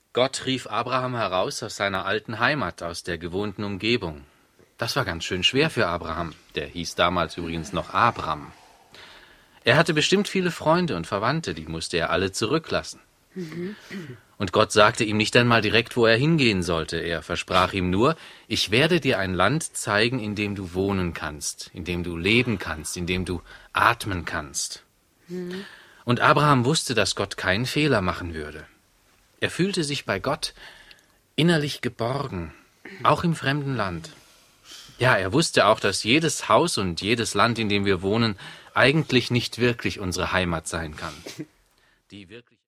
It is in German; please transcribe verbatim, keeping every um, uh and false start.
Gott rief Abraham heraus aus seiner alten Heimat, aus der gewohnten Umgebung. Das war ganz schön schwer für Abraham. Der hieß damals übrigens noch Abram. Er hatte bestimmt viele Freunde und Verwandte, die musste er alle zurücklassen. Und Gott sagte ihm nicht einmal direkt, wo er hingehen sollte. Er versprach ihm nur, ich werde dir ein Land zeigen, in dem du wohnen kannst, in dem du leben kannst, in dem du atmen kannst. Und Abraham wusste, dass Gott keinen Fehler machen würde. Er fühlte sich bei Gott innerlich geborgen, auch im fremden Land. Ja, er wusste auch, dass jedes Haus und jedes Land, in dem wir wohnen, eigentlich nicht wirklich unsere Heimat sein kann. Die wirklich